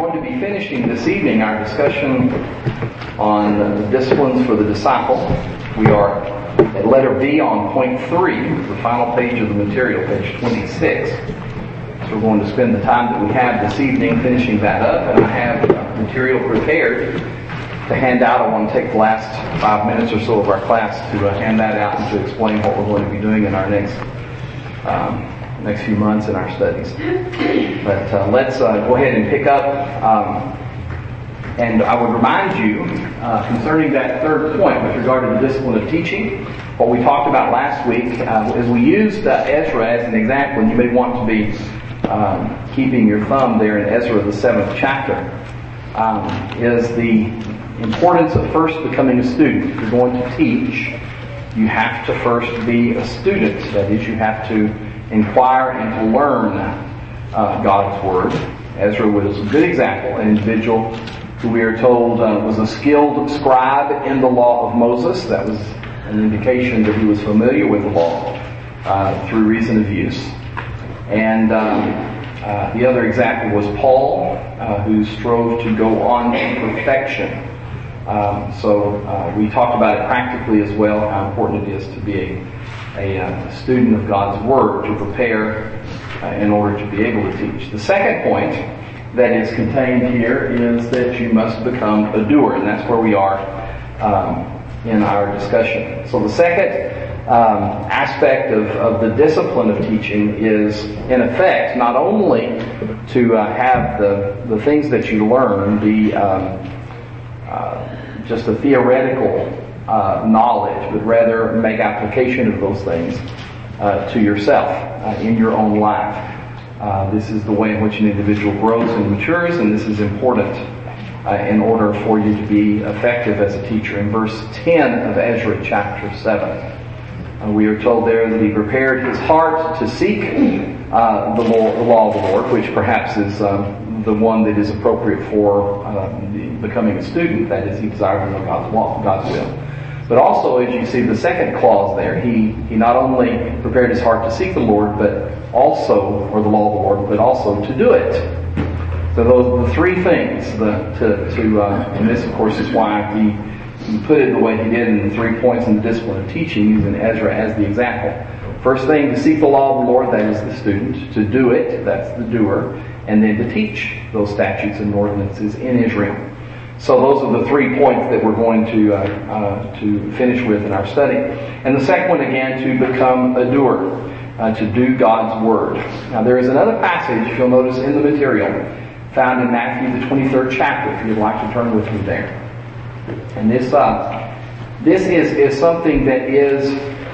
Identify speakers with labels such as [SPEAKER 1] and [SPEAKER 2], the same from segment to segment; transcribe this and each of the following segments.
[SPEAKER 1] going to be finishing this evening our discussion on the disciplines for the disciple. We are at letter B on point 3, the final page of the material, page 26. So we're going to spend the time that we have this evening finishing that up, and I have material prepared to hand out. I want to take the last 5 minutes or so of our class to hand that out and to explain what we're going to be doing in our next few months in our studies. But let's go ahead and pick up. And I would remind you concerning that third point with regard to the discipline of teaching, what we talked about last week, as we used Ezra as an example, and you may want to be keeping your thumb there in Ezra, the 7th chapter, is the importance of first becoming a student. If you're going to teach, you have to first be a student. That is, you have to inquire and to learn God's Word. Ezra was a good example, an individual who we are told was a skilled scribe in the law of Moses. That was an indication that he was familiar with the law through reason of use. And the other example was Paul, who strove to go on to perfection. So we talked about it practically as well, how important it is to be a student of God's Word, to prepare in order to be able to teach. The second point that is contained here is that you must become a doer, and that's where we are in our discussion. So the second aspect of the discipline of teaching is, in effect, not only to have the things that you learn be just a theoretical knowledge, but rather make application of those things to yourself in your own life. This is the way in which an individual grows and matures, and this is important in order for you to be effective as a teacher. In verse 10 of Ezra chapter 7, we are told there that he prepared his heart to seek the law of the Lord, which perhaps is the one that is appropriate for becoming a student. That is, he desired to know God's law, God's will. But also, as you see the second clause there, he not only prepared his heart to seek the Lord, but also, or the law of the Lord, but also to do it. So those are the three things. And this, of course, is why he put it the way he did in the 3 points in the discipline of teaching, using Ezra as the example. First thing, to seek the law of the Lord, that is the student. To do it, that's the doer. And then to teach those statutes and ordinances in Israel. So those are the 3 points that we're going to finish with in our study. And the second one, again, to become a doer, to do God's Word. Now there is another passage, you'll notice in the material, found in Matthew the 23rd chapter, if you'd like to turn with me there. And this is something that is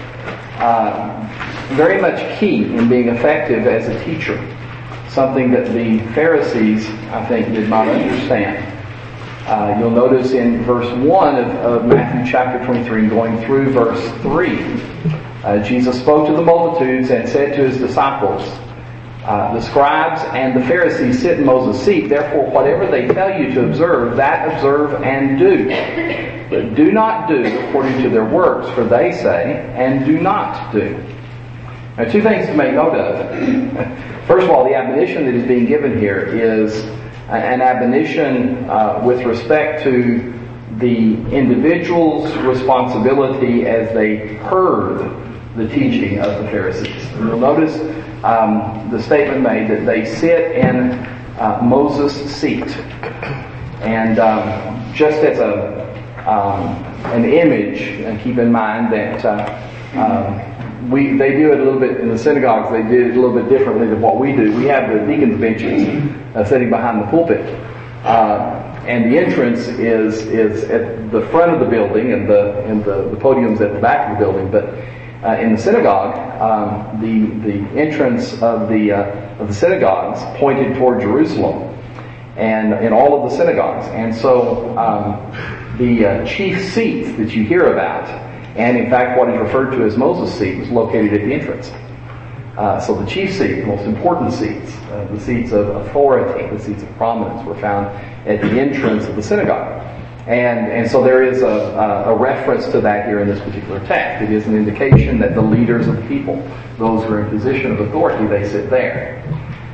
[SPEAKER 1] very much key in being effective as a teacher. Something that the Pharisees, I think, did not understand. You'll notice in verse 1 of Matthew chapter 23, going through verse 3, Jesus spoke to the multitudes and said to his disciples, the scribes and the Pharisees sit in Moses' seat. Therefore, whatever they tell you to observe, that observe and do. But do not do according to their works, for they say, and do not do. Now, 2 things to make note of. First of all, the admonition that is being given here is an admonition with respect to the individual's responsibility as they heard the teaching of the Pharisees. You'll notice the statement made that they sit in Moses' seat. And just as an image, and keep in mind that they do it a little bit in the synagogues. They did it a little bit differently than what we do. We have the deacons' benches sitting behind the pulpit, and the entrance is at the front of the building, and the podium's at the back of the building. But in the synagogue, the entrance of the synagogues pointed toward Jerusalem, and in all of the synagogues, and so the chief seats that you hear about. And in fact, what is referred to as Moses' seat was located at the entrance. So the chief seat, the most important seats, the seats of authority, the seats of prominence, were found at the entrance of the synagogue. And so there is a reference to that here in this particular text. It is an indication that the leaders of the people, those who are in position of authority, they sit there.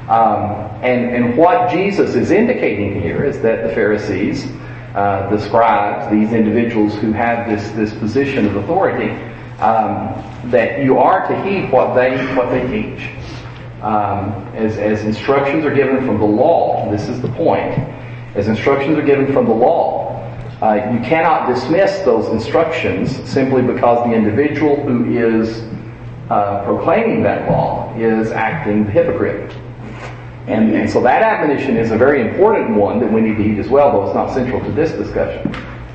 [SPEAKER 1] And what Jesus is indicating here is that the Pharisees, the scribes, these individuals who have this position of authority, that you are to heed what they teach. As instructions are given from the law, this is the point. As instructions are given from the law, you cannot dismiss those instructions simply because the individual who is proclaiming that law is acting the hypocrite. And so that admonition is a very important one that we need to heed as well, though it's not central to this discussion.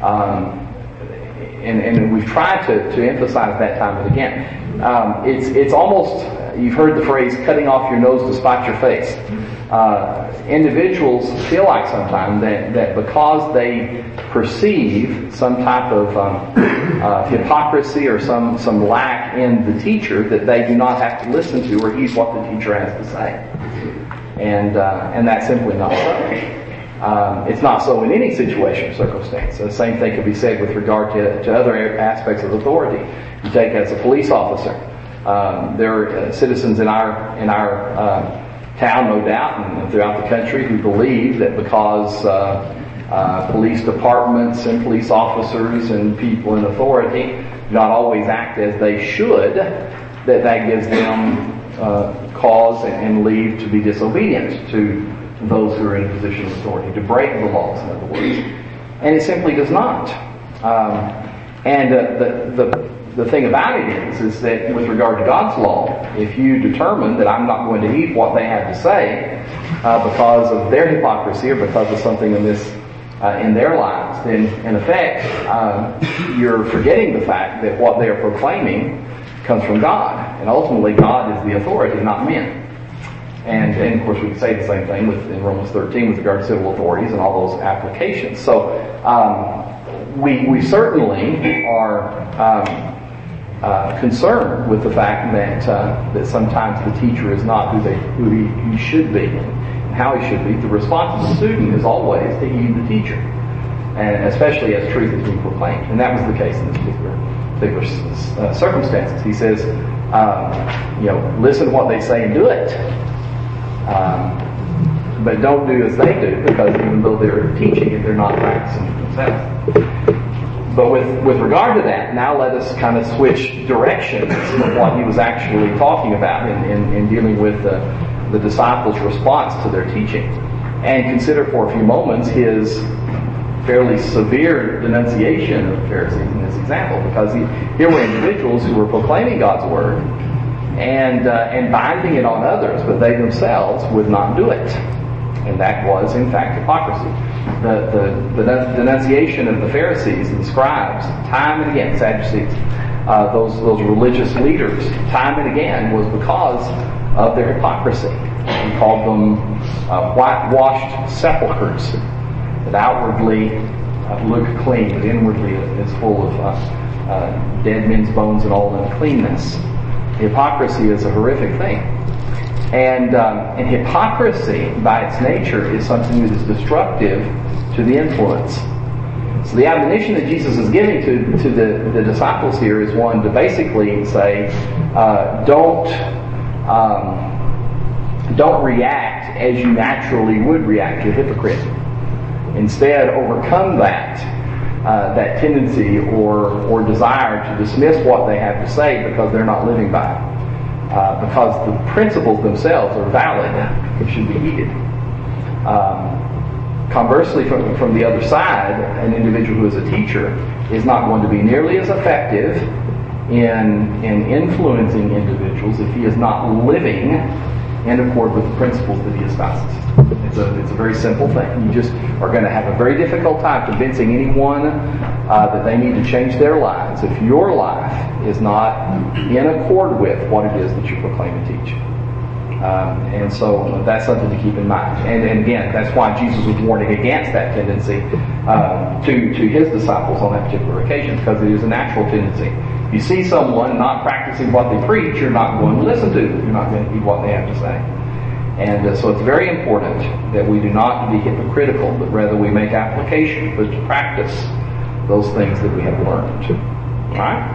[SPEAKER 1] And we've tried to emphasize that time and again. It's almost, you've heard the phrase, cutting off your nose to spite your face. Individuals feel like sometimes that because they perceive some type of hypocrisy or some lack in the teacher, that they do not have to listen to or heed what the teacher has to say. And that's simply not so. It's not so in any situation or circumstance. The same thing could be said with regard to other aspects of authority. You take as a police officer. There are citizens in our town, no doubt, and throughout the country, who believe that because police departments and police officers and people in authority do not always act as they should, that gives them cause and leave to be disobedient to those who are in a position of authority, to break the laws, in other words. And it simply does not. The thing about it is that with regard to God's law, if you determine that I'm not going to heed what they have to say because of their hypocrisy or because of something amiss in their lives, then in effect you're forgetting the fact that what they are proclaiming comes from God. And ultimately God is the authority, not men. And of course we can say the same thing in Romans 13 with regard to civil authorities and all those applications. So we certainly are concerned with the fact that sometimes the teacher is not who he should be and how he should be. The response of the student is always to heed the teacher, and especially as truth is being proclaimed. And that was the case in this particular circumstances. He says, listen to what they say and do it. But don't do as they do, because even though they're teaching it, they're not practicing it themselves. But with regard to that, now let us kind of switch directions of what he was actually talking about in dealing with the disciples' response to their teaching, and consider for a few moments his fairly severe denunciation of the Pharisees in this example, because here were individuals who were proclaiming God's word and binding it on others, but they themselves would not do it. And that was, in fact, hypocrisy. The denunciation of the Pharisees and the scribes, time and again, Sadducees, those religious leaders, time and again, was because of their hypocrisy. He called them whitewashed sepulchres, that outwardly look clean, but inwardly is full of dead men's bones and all uncleanness. Hypocrisy is a horrific thing. And hypocrisy, by its nature, is something that is destructive to the influence. So the admonition that Jesus is giving to the disciples here is one to basically say, don't react as you naturally would react to a hypocrite. Instead, overcome that tendency or desire to dismiss what they have to say because they're not living by it. Because the principles themselves are valid and should be heeded. Conversely, from the other side, an individual who is a teacher is not going to be nearly as effective in influencing individuals if he is not living in accord with the principles that he espouses. It's a very simple thing. You just are going to have a very difficult time convincing anyone that they need to change their lives if your life is not in accord with what it is that you proclaim and teach. And so that's something to keep in mind. And again, that's why Jesus was warning against that tendency to his disciples on that particular occasion, because it is a natural tendency. If you see someone not practicing what they preach, you're not going to listen to them. You're not going to heed what they have to say. And so it's very important that we do not be hypocritical, but rather we make application, but to practice those things that we have learned. All right?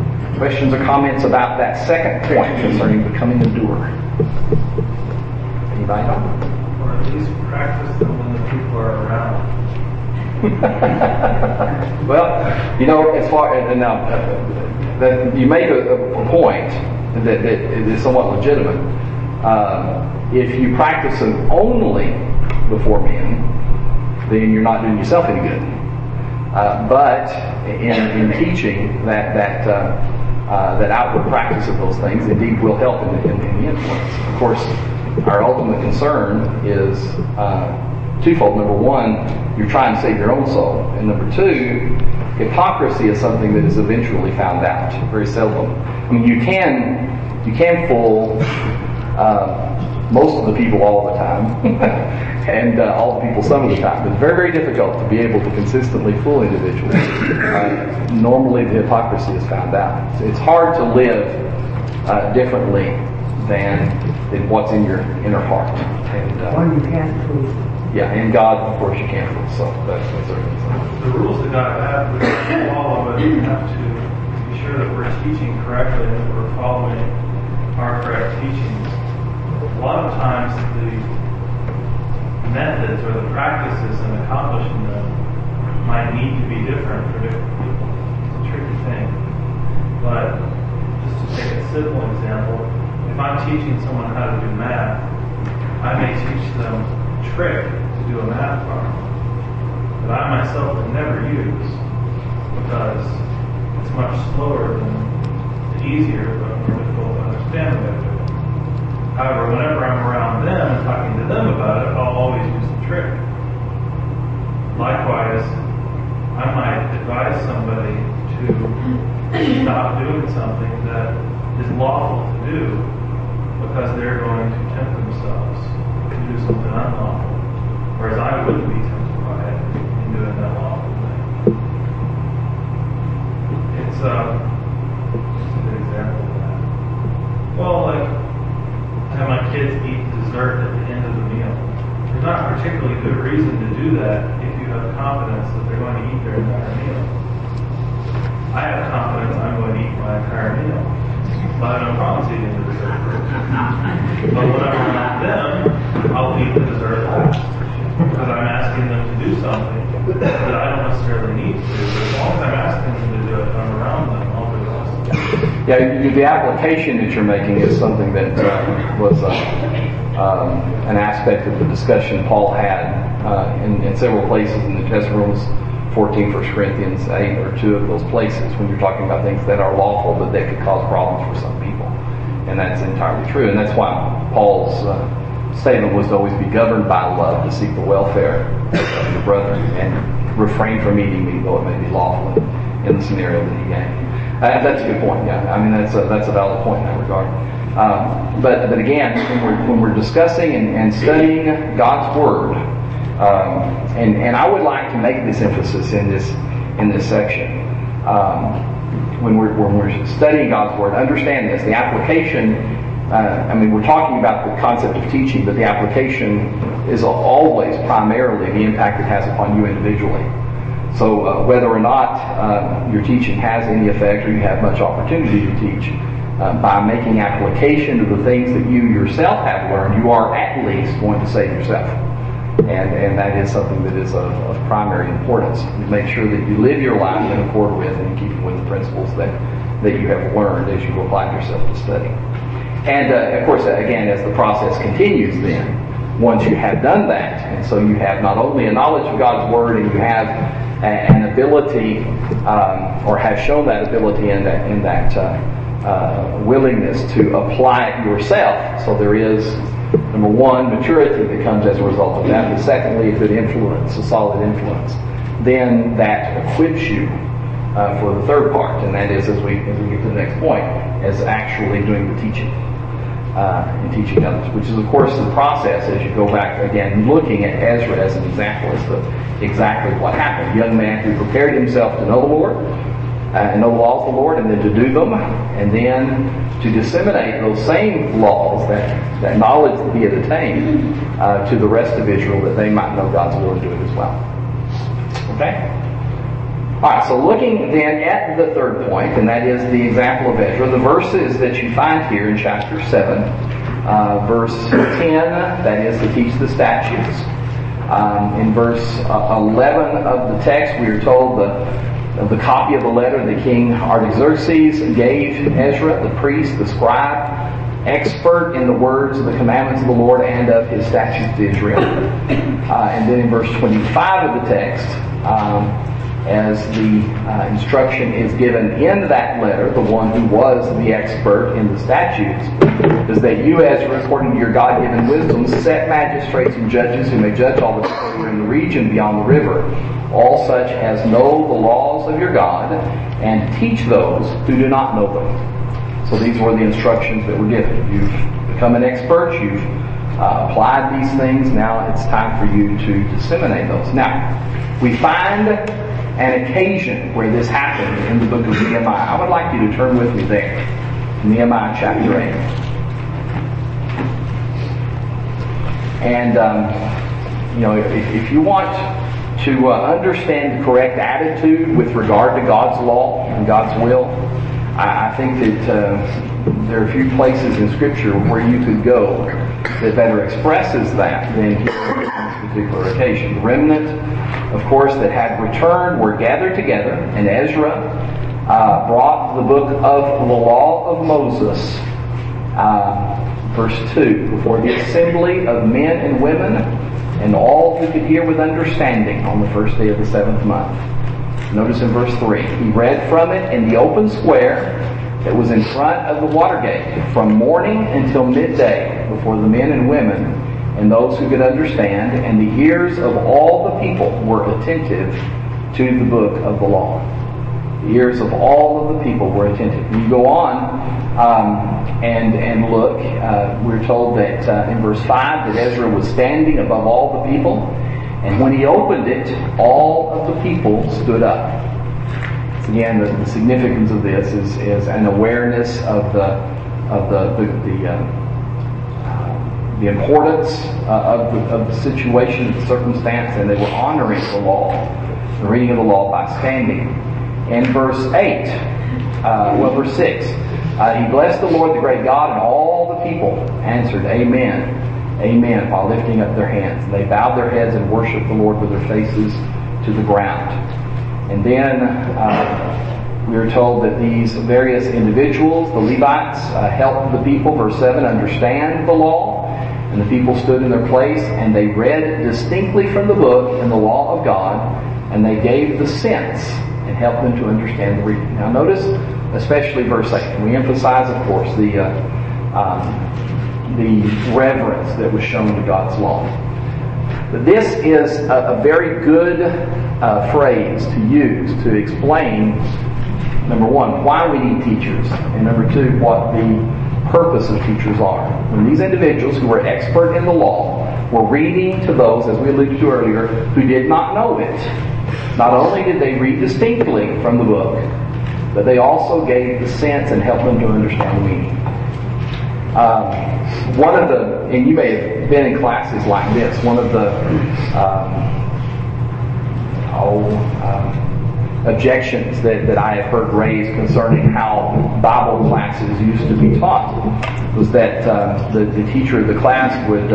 [SPEAKER 1] Questions or comments about that second point concerning becoming a doer? Anybody know?
[SPEAKER 2] Or at least practice them when the people are around.
[SPEAKER 1] Well, as far as now, that you make a point that is somewhat legitimate. If you practice them only before men, then you're not doing yourself any good. But in teaching that outward practice of those things, indeed will help in the influence. Of course, our ultimate concern is twofold. Number one, you're trying to save your own soul, and number two, hypocrisy is something that is eventually found out. Very seldom. I mean, you can fool most of the people all the time, and all the people some of the time. But it's very, very difficult to be able to consistently fool individuals. Normally, the hypocrisy is found out. It's hard to live differently than what's in your inner heart. And,
[SPEAKER 3] or you can't fool.
[SPEAKER 1] Yeah, and God, of course, you can't fool. So that's certainly something.
[SPEAKER 2] The rules that God has, we have to follow, but we have to be sure that we're teaching correctly and that we're following our correct teachings. A lot of times the methods or the practices in accomplishing them might need to be different for different people. It's a tricky thing. But just to take a simple example, if I'm teaching someone how to do math, I may teach them a trick to do a math problem that I myself would never use because it's much slower than the easier but more difficult to understand way of doing it. However, whenever I'm around them and talking to them about it, I'll always use the trick. Likewise, I might advise somebody to stop doing something that is lawful to do because they're going to tempt themselves to do something unlawful, whereas I wouldn't be tempted by it in doing that lawful thing. It's just a good example of that. Well, like, have my kids eat dessert at the end of the meal. There's not a particularly good reason to do that if you have confidence that they're going to eat their entire meal. I have confidence I'm going to eat my entire meal. But I have no problems eating the dessert first. But when I'm around them, I'll eat the dessert last. Because I'm asking them to do something that I don't necessarily need to do. But as long as I'm asking them to do it, I'm around them, I'll do the rest.
[SPEAKER 1] Yeah, the application that you're making is something that was an aspect of the discussion Paul had in several places in the Testament. Romans 14, 1 Corinthians 8 are two of those places when you're talking about things that are lawful but that could cause problems for some people. And that's entirely true. And that's why Paul's statement was to always be governed by love, to seek the welfare of your brother and refrain from eating meat, though it may be lawful in the scenario that he gave. That's a good point. Yeah, I mean that's a valid point in that regard. But again, when we're discussing and studying God's Word, and I would like to make this emphasis in this section. When we're studying God's Word, understand this: the application. I mean, we're talking about the concept of teaching, but the application is always primarily the impact it has upon you individually. So whether or not your teaching has any effect or you have much opportunity to teach, by making application to the things that you yourself have learned, you are at least going to save yourself. And that is something that is of primary importance. You make sure that you live your life in accord with and in keeping with the principles that you have learned as you apply yourself to study. And of course, again, as the process continues then, once you have done that, and so you have not only a knowledge of God's Word, and you have an ability, or have shown that ability in that willingness to apply it yourself. So there is, number one, maturity that comes as a result of that. But secondly, if it influence, a solid influence, then that equips you for the third part, and that is, as we get to the next point, as actually doing the teaching. And teaching others, which is of course the process as you go back again looking at Ezra as an example as to exactly what happened. A young man who prepared himself to know the Lord and know the laws of the Lord, and then to do them, and then to disseminate those same laws, that knowledge that he had attained to the rest of Israel, that they might know God's will and do it as well. Okay? Alright, so looking then at the third point, and that is the example of Ezra, the verses that you find here in chapter 7 Verse 10, that is to teach the statutes. In verse 11 of the text, we are told the copy of the letter the king Artaxerxes gave Ezra, the priest, the scribe, expert in the words of the commandments of the Lord and of his statutes to Israel. And then in verse 25 of the text, as the instruction is given in that letter, the one who was the expert in the statutes, is that you, Ezra, according to your God-given wisdom, set magistrates and judges who may judge all the people who are in the region beyond the river, all such as know the laws of your God, and teach those who do not know them. So these were the instructions that were given. You've become an expert, you've applied these things, now it's time for you to disseminate those. Now, we find an occasion where this happened in the book of Nehemiah. I would like you to turn with me there. Nehemiah chapter 8. And, if you want to understand the correct attitude with regard to God's law and God's will, I think that there are a few places in Scripture where you could go that better expresses that than here on this particular occasion. The remnant, of course, that had returned were gathered together, and Ezra brought the book of the law of Moses, verse 2, before the assembly of men and women and all who could hear with understanding on the first day of the 7th month. Notice in verse 3, he read from it in the open square that was in front of the water gate from morning until midday before the men and women and those who could understand, and the ears of all the people were attentive to the book of the law. The ears of all of the people were attentive. You go on and look, we're told that in verse 5 that Ezra was standing above all the people, and when he opened it, all of the people stood up. So again, the significance of this is an awareness of the importance of the situation, the circumstance, and they were honoring the law, the reading of the law by standing. In verse 6, he blessed the Lord, the great God, and all the people answered, Amen. Amen, while lifting up their hands. They bowed their heads and worshiped the Lord with their faces to the ground. And then we are told that these various individuals, the Levites, helped the people, verse 7, understand the law. And the people stood in their place, and they read distinctly from the book in the law of God, and they gave the sense and helped them to understand the reading. Now notice, especially verse 8, and we emphasize, of course, the reverence that was shown to God's law. But this is a very good phrase to use to explain, number one, why we need teachers, and number two, what the purpose of teachers are. When these individuals who were expert in the law were reading to those, as we alluded to earlier, who did not know it, not only did they read distinctly from the book, but they also gave the sense and helped them to understand the meaning. One of the, and you may have been in classes like this, one of the objections that I have heard raised concerning how Bible classes used to be taught was that the teacher of the class would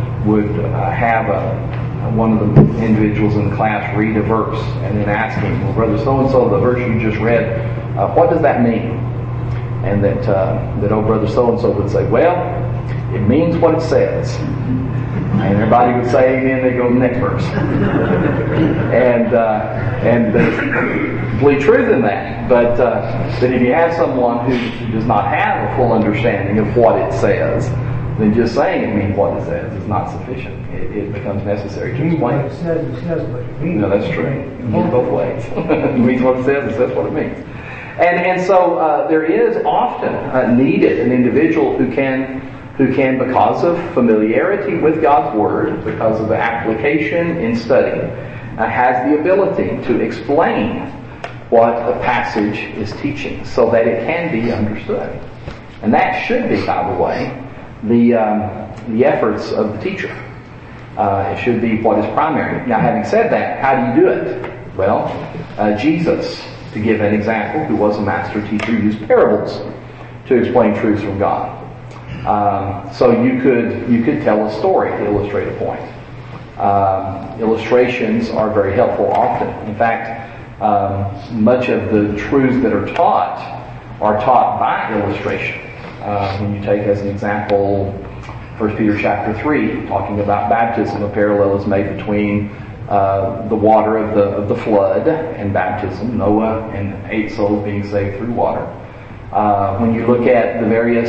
[SPEAKER 1] have one of the individuals in the class read a verse and then ask him, well, Brother so-and-so, the verse you just read, what does that mean? And that old Brother so-and-so would say, well, it means what it says. And everybody would say amen, they go to the next verse. And there's complete truth in that. But if you have someone who does not have a full understanding of what it says, then just saying it means what it says is not sufficient. It becomes necessary to explain it.
[SPEAKER 3] It says what it means.
[SPEAKER 1] No, that's true. It means both ways. It means what it says what it means. And so there is often needed an individual who can, because of familiarity with God's Word, because of the application in study, has the ability to explain what a passage is teaching so that it can be understood. And that should be, by the way, the efforts of the teacher. It should be what is primary. Now, having said that, how do you do it? Well, Jesus, to give an example, who was a master teacher, used parables to explain truths from God. So you could tell a story to illustrate a point. Illustrations are very helpful often. In fact, much of the truths that are taught by illustration. When you take as an example 1 Peter chapter 3, talking about baptism, a parallel is made between the water of the flood and baptism, Noah and 8 souls being saved through water. When you look at the various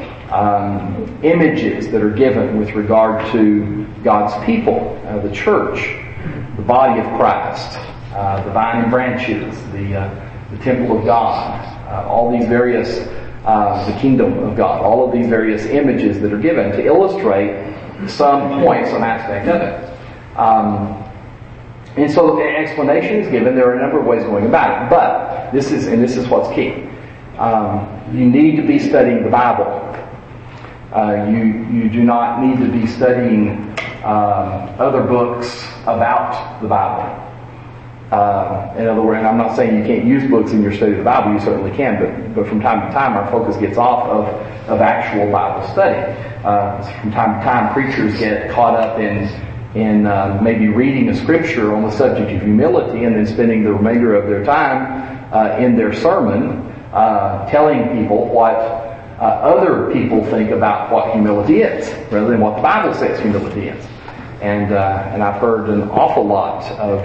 [SPEAKER 1] images that are given with regard to God's people, the church, the body of Christ, the vine and branches, the temple of God, all these various, the kingdom of God, all of these various images that are given to illustrate some point, some aspect of it. And so the explanation is given. There are a number of ways going about it, but this is what's key. You need to be studying the Bible. You do not need to be studying other books about the Bible. In other words, and I'm not saying you can't use books in your study of the Bible. You certainly can, but from time to time our focus gets off of actual Bible study. From time to time preachers get caught up in maybe reading a scripture on the subject of humility and then spending the remainder of their time in their sermon telling people what other people think about what humility is, rather than what the Bible says humility is. And I've heard an awful lot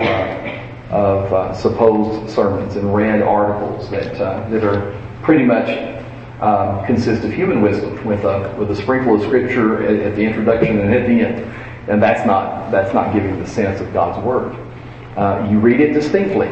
[SPEAKER 1] of supposed sermons and read articles that are pretty much consist of human wisdom with a sprinkle of scripture at the introduction and at the end. And that's not giving the sense of God's Word. You read it distinctly.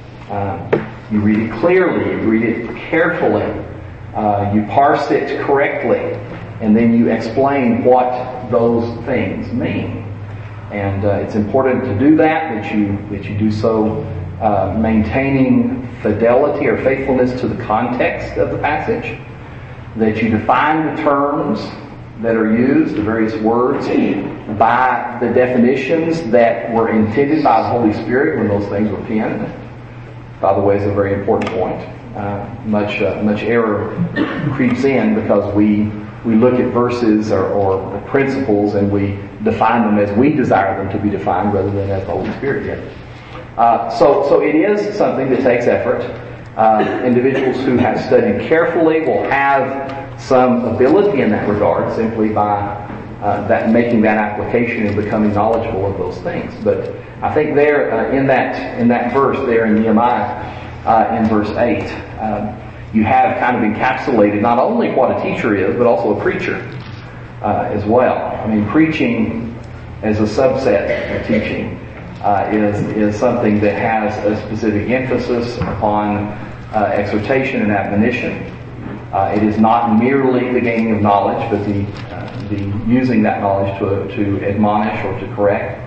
[SPEAKER 1] You read it clearly. You read it carefully. You parse it correctly. And then you explain what those things mean. And it's important to do that you do so maintaining fidelity or faithfulness to the context of the passage. That you define the terms that are used, the various words, by the definitions that were intended by the Holy Spirit when those things were penned. By the way, is a very important point. Much error creeps in because we look at verses or principles and we define them as we desire them to be defined rather than as the Holy Spirit did. So it is something that takes effort. Individuals who have studied carefully will have some ability in that regard simply by making that application and becoming knowledgeable of those things. But I think there in that verse there in Nehemiah in verse 8, you have kind of encapsulated not only what a teacher is, but also a preacher as well. I mean, preaching as a subset of teaching is something that has a specific emphasis upon exhortation and admonition. It is not merely the gaining of knowledge, but the using that knowledge to admonish or to correct.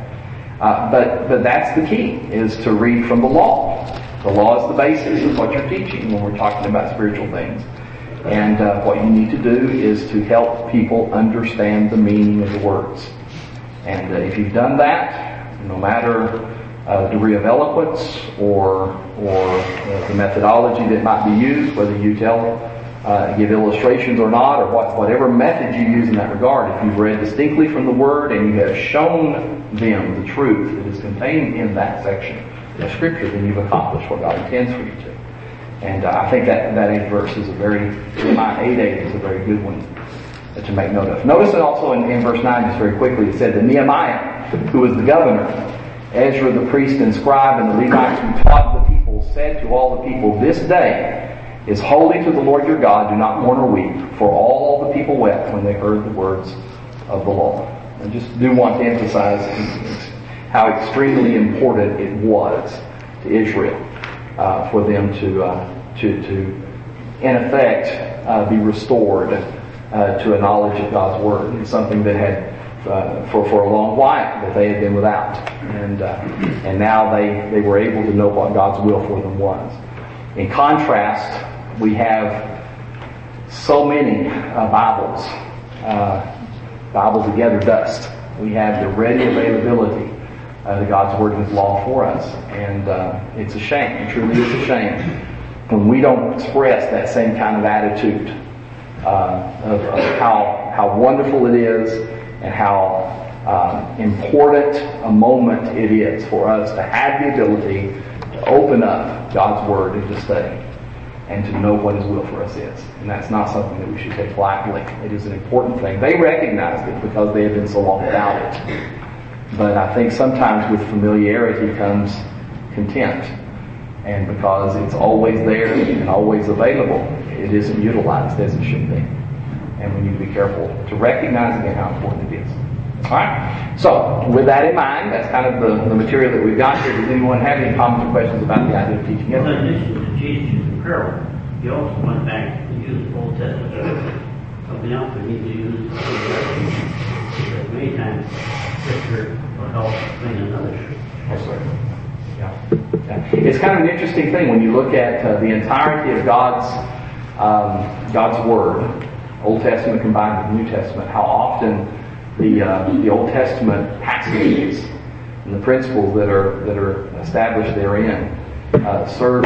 [SPEAKER 1] But that's the key, is to read from the law. The law is the basis of what you're teaching when we're talking about spiritual things. And what you need to do is to help people understand the meaning of the words. And if you've done that, no matter the degree of eloquence or the methodology that might be used, whether you give illustrations or not, or whatever method you use in that regard, if you've read distinctly from the Word and you have shown them the truth that is contained in that section of Scripture, then you've accomplished what God intends for you to. And I think that 8th verse is Nehemiah 8:8 is a very good one to make note of. Notice that also in verse 9, just very quickly, it said that Nehemiah, who was the governor, Ezra the priest and scribe, and the Levites who taught the people, said to all the people, "This day is holy to the Lord your God. Do not mourn or weep." For all the people wept when they heard the words of the law. I just do want to emphasize how extremely important it was to Israel for them to in effect, be restored to a knowledge of God's Word. It's something that had for a long while that they had been without, and now they were able to know what God's will for them was. In contrast, we have so many Bibles. Bibles gather dust. We have the ready availability of God's Word and His law for us, and it's a shame. It truly is a shame when we don't express that same kind of attitude of how how wonderful it is and how important a moment it is for us to have the ability to open up God's Word and to study and to know what His will for us is. And that's not something that we should take lightly. It is an important thing. They recognized it because they had been so long without it. But I think sometimes with familiarity comes contempt. And because it's always there and always available, it isn't utilized as it should be. And we need to be careful to recognize again how important it is. Alright? So, with that in mind, that's kind of the material that we've got here. Does anyone have any comments or questions about the idea of teaching?
[SPEAKER 3] In addition to Jesus using parable, you also went back to use the Old Testament. Something else we need to use because many times Scripture will help explain another truth.
[SPEAKER 1] Yes, sir. Yeah. It's kind of an interesting thing when you look at the entirety of God's Word, Old Testament combined with New Testament, how often the Old Testament passages and the principles that are established therein serve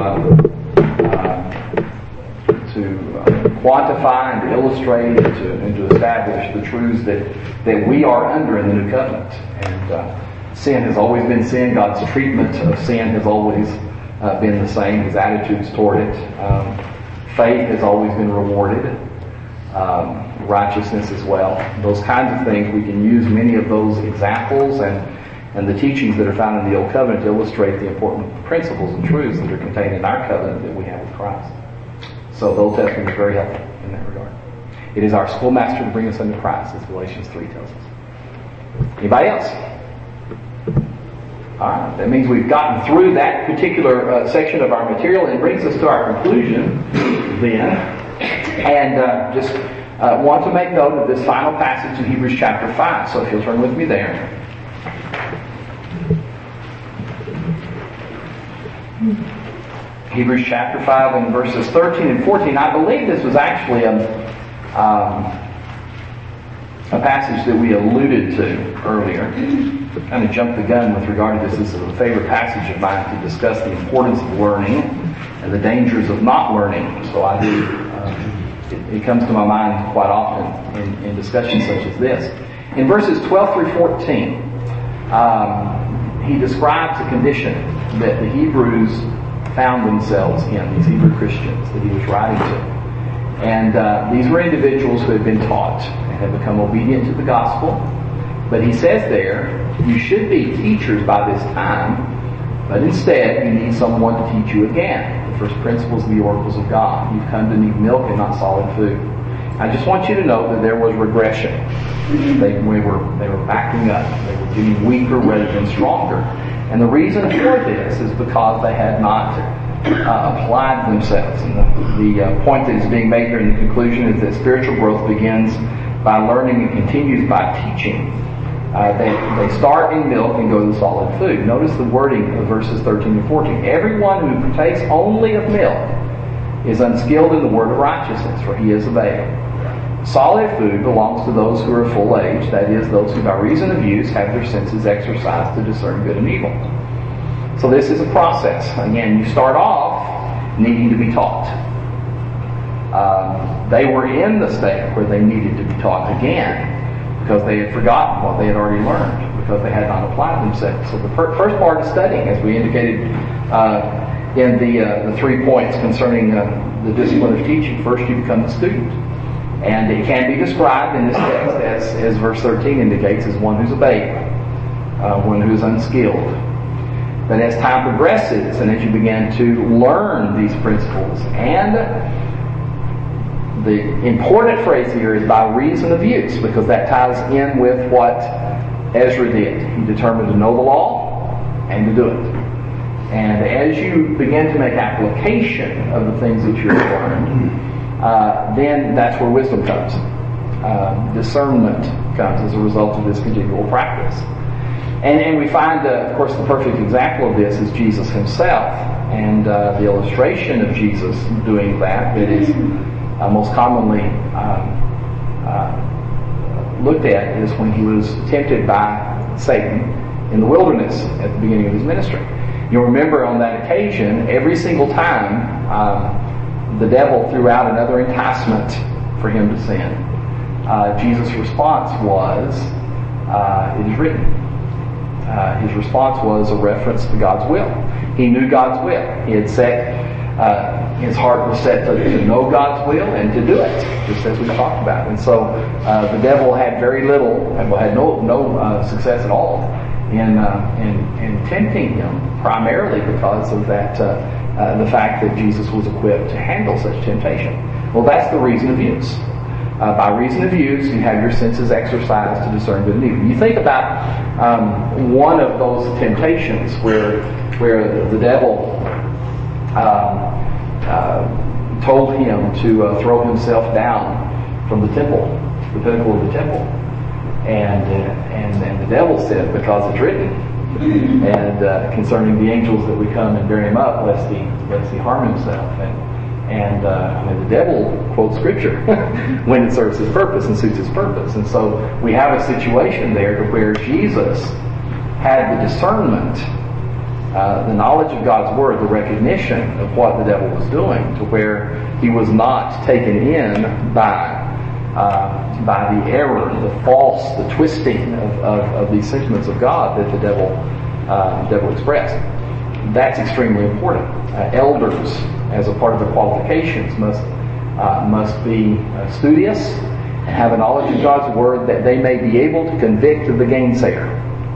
[SPEAKER 1] to quantify and to illustrate and to establish the truths that we are under in the New Covenant. And sin has always been sin. God's treatment of sin has always been the same. His attitudes toward it. Faith has always been rewarded. Righteousness as well. Those kinds of things, we can use many of those examples and the teachings that are found in the Old Covenant to illustrate the important principles and truths that are contained in our covenant that we have with Christ. So the Old Testament is very helpful in that regard. It is our schoolmaster to bring us unto Christ, as Galatians 3 tells us. Anybody else? Alright, that means we've gotten through that particular section of our material, and it brings us to our conclusion then. And just want to make note of this final passage in Hebrews chapter 5. So if you'll turn with me there. Hebrews chapter 5 and verses 13 and 14. I believe this was actually a passage that we alluded to earlier. Kind of jumped the gun with regard to this. This is a favorite passage of mine to discuss the importance of learning and the dangers of not learning. So I do. It comes to my mind quite often in discussions such as this. In verses 12 through 14, he describes a condition that the Hebrews found themselves in, these Hebrew Christians that he was writing to. And these were individuals who had been taught and had become obedient to the gospel. But he says there, you should be teachers by this time, but instead you need someone to teach you again the first principles of the oracles of God. You've come to need milk and not solid food. I just want you to know that there was regression. They were backing up. They were getting weaker rather than stronger. And the reason for this is because they had not applied themselves. And the point that is being made here in the conclusion is that spiritual growth begins by learning and continues by teaching. They start in milk and go to solid food. Notice the wording of verses 13 and 14. Everyone who partakes only of milk is unskilled in the word of righteousness, for he is of age. Solid food belongs to those who are full age, that is, those who by reason of use have their senses exercised to discern good and evil. So this is a process. Again, you start off needing to be taught. They were in the state where they needed to be taught again because they had forgotten what they had already learned, because they had not applied themselves. So the first part is studying, as we indicated in the 3 points concerning the discipline of teaching. First, you become the student. And it can be described in this text as verse 13 indicates, as one who's a babe, one who is unskilled. But as time progresses and as you begin to learn these principles, and the important phrase here is by reason of use, because that ties in with what Ezra did. He determined to know the law and to do it. And as you begin to make application of the things that you've learned, then that's where wisdom comes. Discernment comes as a result of this continual practice. And we find, of course, the perfect example of this is Jesus himself. And the illustration of Jesus doing that is most commonly looked at is when he was tempted by Satan in the wilderness at the beginning of his ministry. You'll remember on that occasion, every single time the devil threw out another enticement for him to sin. Jesus' response was, it is written. His response was a reference to God's will. He knew God's will. He had set, his heart was set to know God's will and to do it, just as we talked about. And so the devil had very little, and had no success at all in tempting him, primarily because of that the fact that Jesus was equipped to handle such temptation. Well, that's the reason of use. By reason of use, you have your senses exercised to discern good and evil. You think about one of those temptations where the devil told him to throw himself down from the temple, the pinnacle of the temple, and the devil said, because it's written, and concerning the angels that would come and bear him up, lest he harm himself. And the devil quotes Scripture when it serves his purpose and suits his purpose. And so we have a situation there to where Jesus had the discernment, the knowledge of God's Word, the recognition of what the devil was doing, to where he was not taken in by the error, the false, the twisting of these sentiments of God that the devil expressed. That's extremely important. Elders, as a part of their qualifications, must be studious and have a knowledge of God's Word, that they may be able to convict the gainsayer.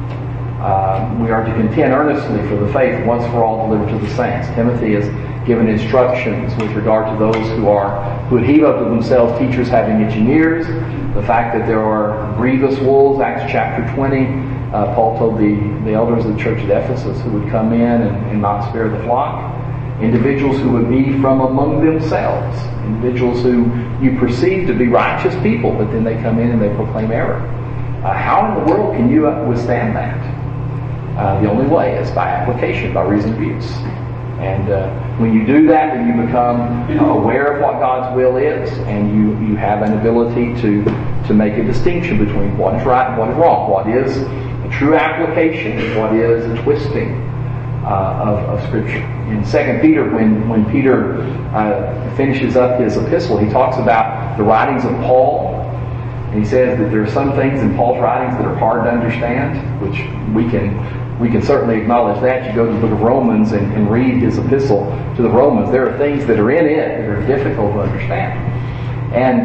[SPEAKER 1] We are to contend earnestly for the faith once for all delivered to the saints. Timothy is given instructions with regard to those who would heap up to themselves teachers having itching ears. The fact that there are grievous wolves, Acts chapter 20. Paul told the elders of the church at Ephesus who would come in and not spare the flock. Individuals who would be from among themselves. Individuals who you perceive to be righteous people, but then they come in and they proclaim error. How in the world can you withstand that? The only way is by application, by reason of use. And when you do that, then you become aware of what God's will is, and you have an ability to make a distinction between what is right and what is wrong, what is a true application and what is a twisting of Scripture. In 2 Peter, when Peter finishes up his epistle, he talks about the writings of Paul, and he says that there are some things in Paul's writings that are hard to understand, which we can certainly acknowledge that. You go to the book of Romans and read his epistle to the Romans. There are things that are in it that are difficult to understand. And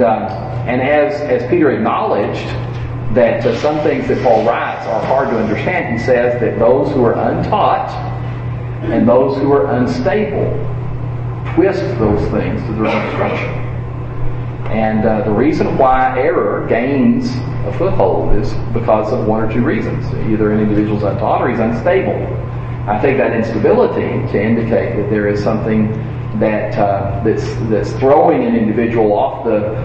[SPEAKER 1] as Peter acknowledged that some things that Paul writes are hard to understand, he says that those who are untaught and those who are unstable twist those things to their own destruction. And the reason why error gains a foothold is because of one or two reasons. Either an individual's untaught or he's unstable. I take that instability to indicate that there is something that's throwing an individual off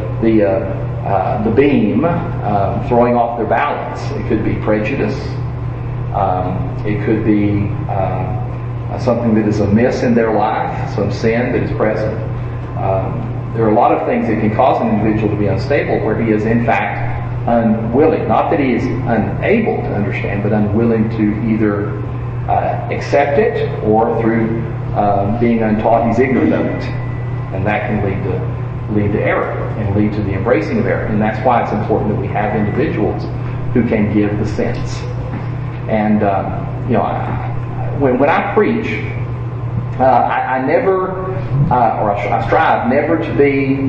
[SPEAKER 1] the beam, throwing off their balance. It could be prejudice. It could be something that is amiss in their life, some sin that is present. There are a lot of things that can cause an individual to be unstable where he is in fact unwilling. Not that he is unable to understand, but unwilling to either accept it, or through being untaught, he's ignorant of it. And that can lead to error and lead to the embracing of error. And that's why it's important that we have individuals who can give the sense. And when I preach, I never, or I strive never to be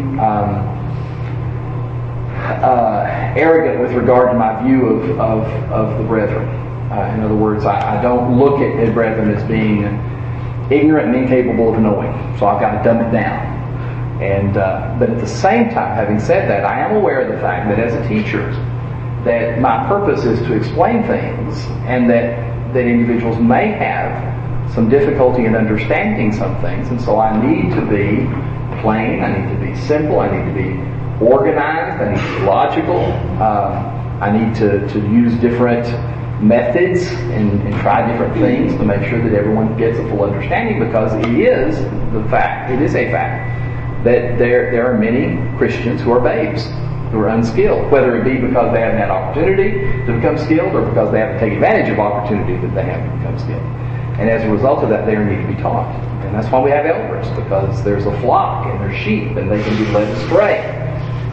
[SPEAKER 1] arrogant with regard to my view of the brethren. In other words, I don't look at brethren as being ignorant and incapable of knowing. So I've got to dumb it down. But at the same time, having said that, I am aware of the fact that as a teacher, that my purpose is to explain things, and that individuals may have some difficulty in understanding some things, and so I need to be plain, I need to be simple, I need to be organized, I need to be logical, I need to use different methods and try different things to make sure that everyone gets a full understanding, because it is a fact that there are many Christians who are babes, who are unskilled, whether it be because they haven't had opportunity to become skilled, or because they haven't taken advantage of opportunity that they have to become skilled. And as a result of that, they need to be taught. And that's why we have elders, because there's a flock and there's sheep, and they can be led astray.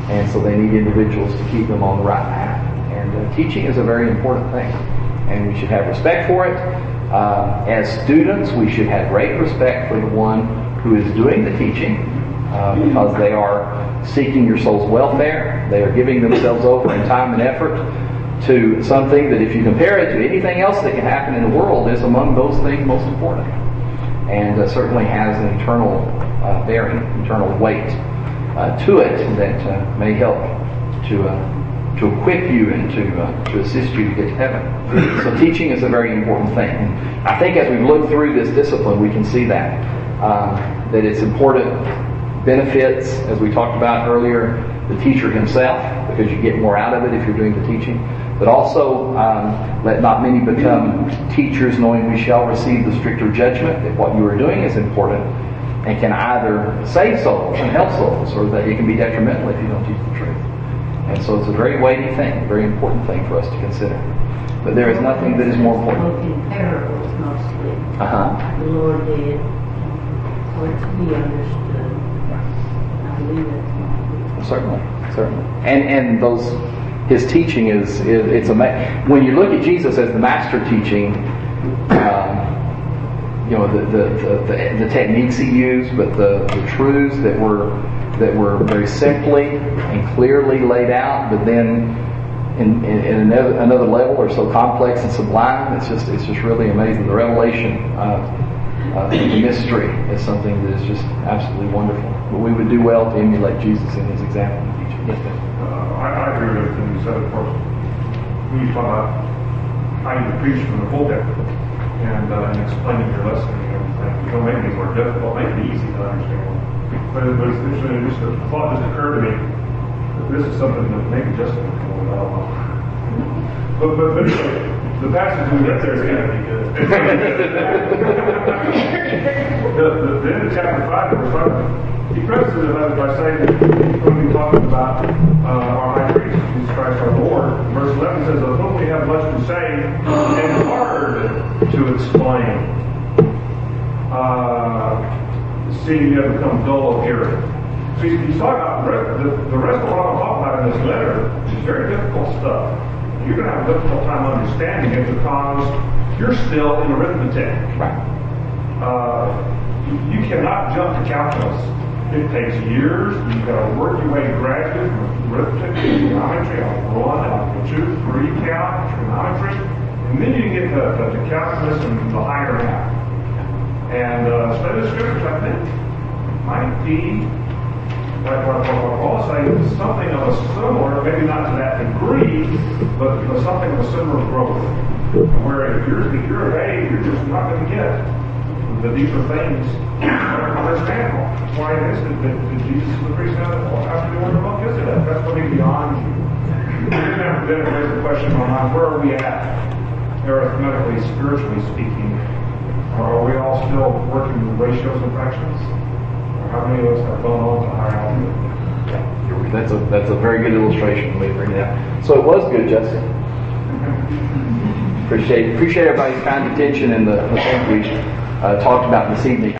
[SPEAKER 1] And so they need individuals to keep them on the right path. And teaching is a very important thing. And we should have respect for it. As students, we should have great respect for the one who is doing the teaching, because they are seeking your soul's welfare. They are giving themselves over in time and effort to something that, if you compare it to anything else that can happen in the world, is among those things most important. And certainly has an eternal bearing, eternal weight to it that may help to equip you and to assist you to get to heaven. So teaching is a very important thing. And I think as we look through this discipline, we can see that it's important. Benefits, as we talked about earlier, the teacher himself, because you get more out of it if you're doing the teaching. But also, let not many become teachers, knowing we shall receive the stricter judgment. That what you are doing is important and can either save souls and help souls, or that it can be detrimental if you don't teach the truth. And so it's a very weighty thing, a very important thing for us to consider. But there is nothing that is more important.
[SPEAKER 4] In parables mostly.
[SPEAKER 1] Uh-huh.
[SPEAKER 4] The Lord did for it to be understood. I believe that's
[SPEAKER 1] Certainly. And his teaching it's amazing. When you look at Jesus as the master teaching, the techniques he used, but the truths that were very simply and clearly laid out, but then in another level are so complex and sublime. It's just really amazing. The revelation, the mystery is something that is just absolutely wonderful. But we would do well to emulate Jesus in his example and teaching. Yes,
[SPEAKER 5] I agree with everything you said, of course. When you talk about how you preach from the pulpit and explaining your lesson and everything, you don't make it more difficult, make it easy to understand. But it's interesting, just a thought just occurred to me that this is something that maybe just I don't know. But the passage we get there is going to be good. The end of chapter 5, verse 5. He prefaces it by saying that he's going to be talking about our high priest, Jesus Christ our Lord. Verse 11 says, of whom we have much to say and hard to explain. Seeing you have become dull of hearing. So he's talking about the rest of what I'm talking about in this letter is very difficult stuff. You're going to have a difficult time understanding it because you're still in arithmetic.
[SPEAKER 1] Right.
[SPEAKER 5] You cannot jump to calculus. It takes years. You've got to work your way gradually from arithmetic to geometry, algebra 1, algebra 2, 3 count, trigonometry, and then you get to calculus and the higher math. And study the scriptures, I think, might be, like what Paul is saying, something of a similar, maybe not to that degree, but something of a similar growth. Where if you're a babe, you're just not going to get the deeper things understandable. That's why it is that Jesus is the priest now after the order of Melchizedek. That's what he's beyond you. Then it raises the question in my mind, where are we at, arithmetically, spiritually speaking? Or are we all still working with ratios and fractions? Or how many of us have gone on to higher algebra?
[SPEAKER 1] That's a very good illustration. Let me bring it out. So it was good, Justin. Appreciate everybody's kind attention and the things we talked about this evening.